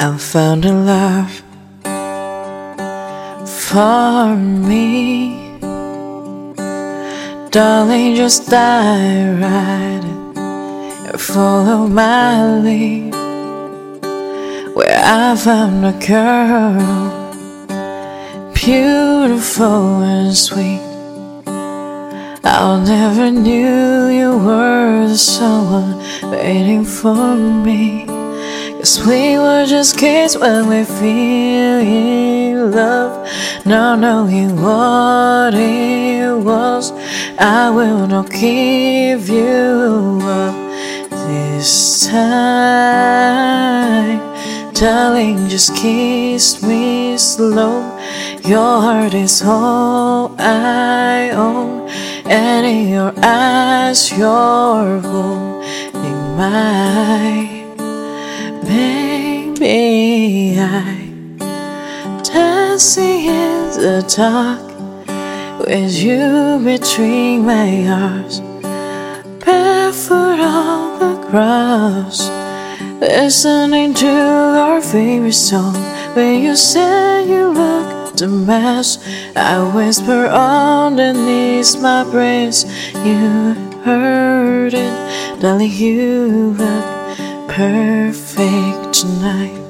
I found a love for me. Darling, just dive right in and follow my lead, where I found a girl, beautiful and sweet. I never knew you were the someone waiting for me, 'cause we were just kids when we feel in love, not knowing what it was. I will not give you up this time. Darling, just kiss me slow. Your heart is all I own, and in your eyes you're holding mine. Baby, I'm dancing in the dark with you between my arms, barefoot on the grass, listening to our favorite song. When you say you look a mess, I whisper underneath my breath, you heard it, darling, you look perfect tonight.